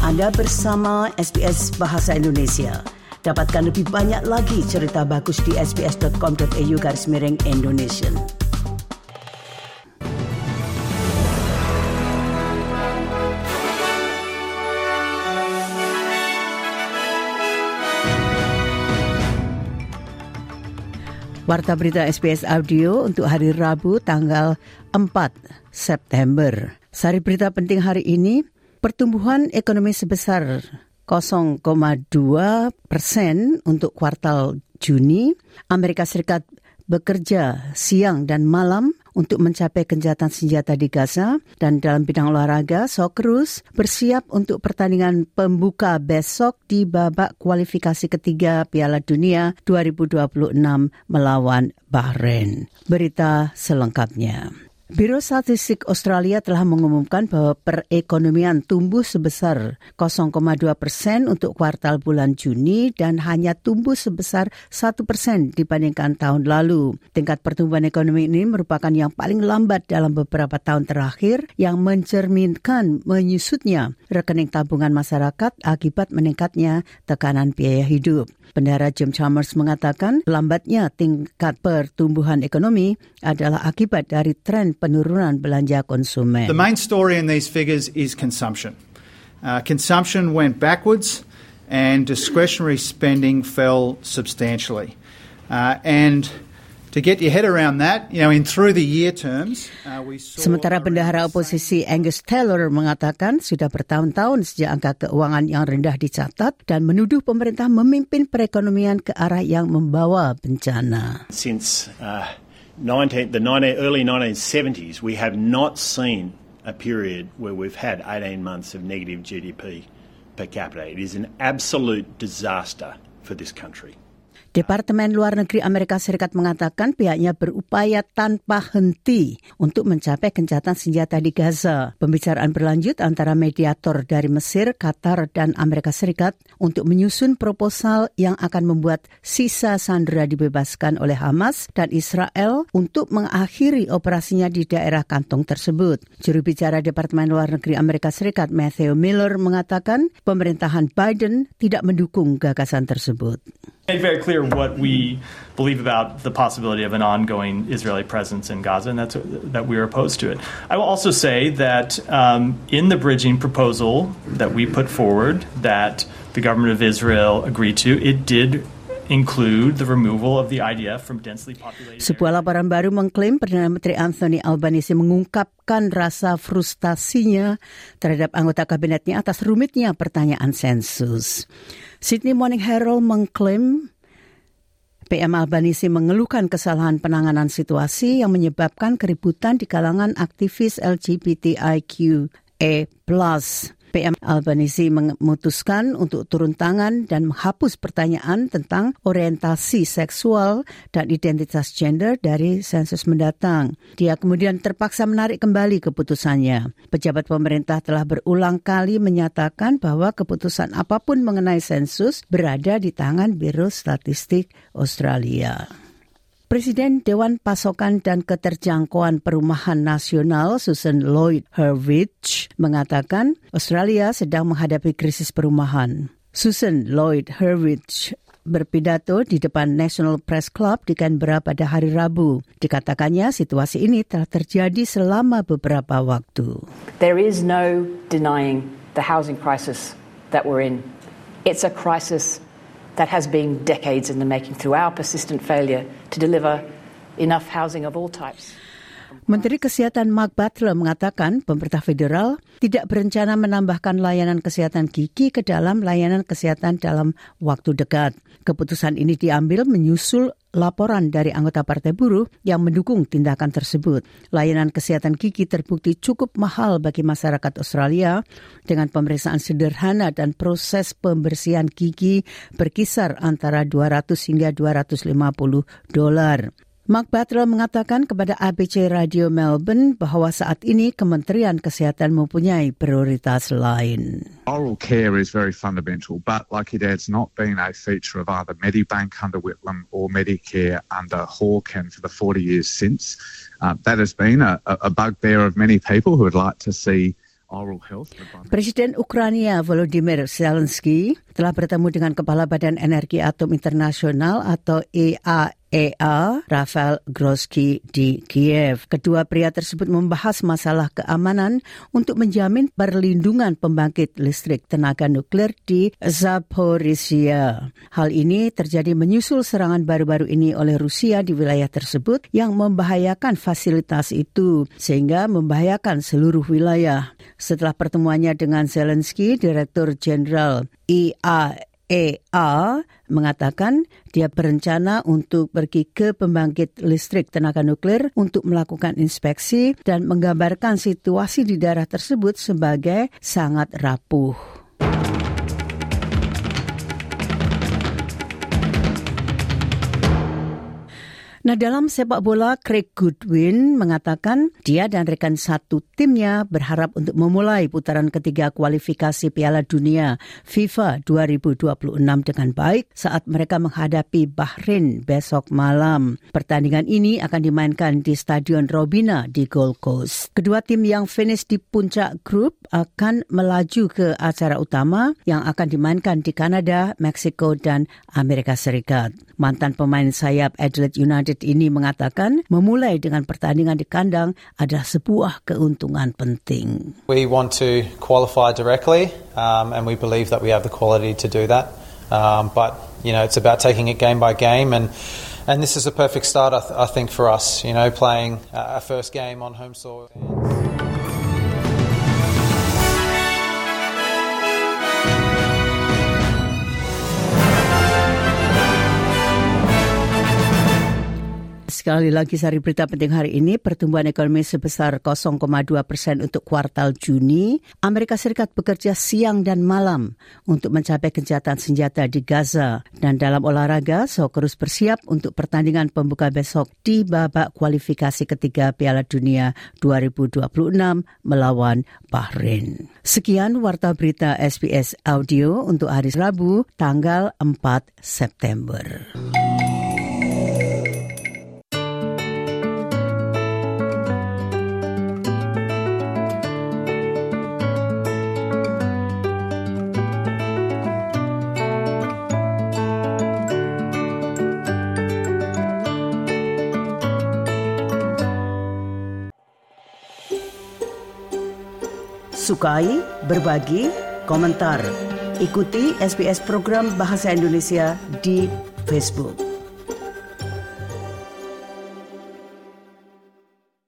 Anda bersama SBS Bahasa Indonesia. Dapatkan lebih banyak lagi cerita bagus di sbs.com.au/Indonesian. Warta berita SBS Audio untuk hari Rabu tanggal 4 September. Sari berita penting hari ini, pertumbuhan ekonomi sebesar 0,2% untuk kuartal Juni. Amerika Serikat bekerja siang dan malam untuk mencapai gencatan senjata di Gaza, dan dalam bidang olahraga, Socceroos bersiap untuk pertandingan pembuka besok di babak kualifikasi ketiga Piala Dunia 2026 melawan Bahrain. Berita selengkapnya. Biro Statistik Australia telah mengumumkan bahwa perekonomian tumbuh sebesar 0,2% untuk kuartal bulan Juni dan hanya tumbuh sebesar 1% dibandingkan tahun lalu. Tingkat pertumbuhan ekonomi ini merupakan yang paling lambat dalam beberapa tahun terakhir, yang mencerminkan menyusutnya rekening tabungan masyarakat akibat meningkatnya tekanan biaya hidup. Bendahara Jim Chalmers mengatakan lambatnya tingkat pertumbuhan ekonomi adalah akibat dari tren penurunan belanja konsumen. The main story in these figures is consumption. Consumption went backwards and discretionary spending fell substantially. And to get your head around that, in through the year terms, we saw... Sementara bendahara oposisi Angus Taylor mengatakan sudah bertahun-tahun sejak angka keuangan yang rendah dicatat dan menuduh pemerintah memimpin perekonomian ke arah yang membawa bencana. Since the early 1970s, we have not seen a period where we've had 18 months of negative GDP per capita. It is an absolute disaster for this country. Departemen Luar Negeri Amerika Serikat mengatakan pihaknya berupaya tanpa henti untuk mencapai gencatan senjata di Gaza. Pembicaraan berlanjut antara mediator dari Mesir, Qatar, dan Amerika Serikat untuk menyusun proposal yang akan membuat sisa sandera dibebaskan oleh Hamas dan Israel untuk mengakhiri operasinya di daerah kantong tersebut. Juru bicara Departemen Luar Negeri Amerika Serikat Matthew Miller mengatakan pemerintahan Biden tidak mendukung gagasan tersebut. Made very clear what we believe about the possibility of an ongoing Israeli presence in Gaza, and that we are opposed to it. I will also say that in the bridging proposal that we put forward, that the government of Israel agreed to, it did include the removal of the IDF from densely populated areas. Sebuah laporan baru mengklaim Perdana Menteri Anthony Albanese mengungkapkan rasa frustasinya terhadap anggota kabinetnya atas rumitnya pertanyaan sensus. Sydney Morning Herald mengklaim PM Albanese mengeluhkan kesalahan penanganan situasi yang menyebabkan keributan di kalangan aktivis LGBTIQA+. PM Albanese memutuskan untuk turun tangan dan menghapus pertanyaan tentang orientasi seksual dan identitas gender dari sensus mendatang. Dia kemudian terpaksa menarik kembali keputusannya. Pejabat pemerintah telah berulang kali menyatakan bahwa keputusan apapun mengenai sensus berada di tangan Biro Statistik Australia. Presiden Dewan Pasokan dan Keterjangkauan Perumahan Nasional Susan Lloyd-Hurwitz mengatakan Australia sedang menghadapi krisis perumahan. Susan Lloyd-Hurwitz berpidato di depan National Press Club di Canberra pada hari Rabu. Dikatakannya situasi ini telah terjadi selama beberapa waktu. There is no denying the housing crisis that we're in. It's a crisis that has been decades in the making through our persistent failure to deliver enough housing of all types. Menteri Kesehatan Mark Butler mengatakan pemerintah federal tidak berencana menambahkan layanan kesehatan gigi ke dalam layanan kesehatan dalam waktu dekat. Keputusan ini diambil menyusul laporan dari anggota Partai Buruh yang mendukung tindakan tersebut. Layanan kesehatan gigi terbukti cukup mahal bagi masyarakat Australia dengan pemeriksaan sederhana dan proses pembersihan gigi berkisar antara $200 hingga $250. Mark Butler mengatakan kepada ABC Radio Melbourne bahwa saat ini Kementerian Kesehatan mempunyai prioritas lain. Oral care is very fundamental, but like it has not been a feature of either Medibank under Whitlam or Medicare under Hawke, and for the 40 years since. That has been a bugbear of many people who would like to see oral health. Presiden Ukraina Volodymyr Zelensky telah bertemu dengan Kepala Badan Energi Atom Internasional atau IAEA, Rafael Grosky di Kiev. Kedua pria tersebut membahas masalah keamanan untuk menjamin perlindungan pembangkit listrik tenaga nuklir di Zaporizhia. Hal ini terjadi menyusul serangan baru-baru ini oleh Rusia di wilayah tersebut yang membahayakan fasilitas itu, sehingga membahayakan seluruh wilayah. Setelah pertemuannya dengan Zelensky, Direktur Jenderal IAEA mengatakan dia berencana untuk pergi ke pembangkit listrik tenaga nuklir untuk melakukan inspeksi dan menggambarkan situasi di daerah tersebut sebagai sangat rapuh. Nah, dalam sepak bola, Craig Goodwin mengatakan dia dan rekan satu timnya berharap untuk memulai putaran ketiga kualifikasi Piala Dunia FIFA 2026 dengan baik saat mereka menghadapi Bahrain besok malam. Pertandingan ini akan dimainkan di Stadion Robina di Gold Coast. Kedua tim yang finish di puncak grup akan melaju ke acara utama yang akan dimainkan di Kanada, Meksiko, dan Amerika Serikat. Mantan pemain sayap Adelaide United ini mengatakan memulai dengan pertandingan di kandang adalah sebuah keuntungan penting. We want to qualify directly, and we believe that we have the quality to do that. But you know, it's about taking it game by game, and this is a perfect start, I think, for us. You know, playing our first game on home soil. Sekali lagi sari berita penting hari ini, pertumbuhan ekonomi sebesar 0,2% untuk kuartal Juni. Amerika Serikat bekerja siang dan malam untuk mencapai gencatan senjata di Gaza. Dan dalam olahraga, Socceroos bersiap untuk pertandingan pembuka besok di babak kualifikasi ketiga Piala Dunia 2026 melawan Bahrain. Sekian Warta Berita SBS Audio untuk hari Rabu, tanggal 4 September. Sukai, berbagi, komentar. Ikuti SBS program Bahasa Indonesia di Facebook.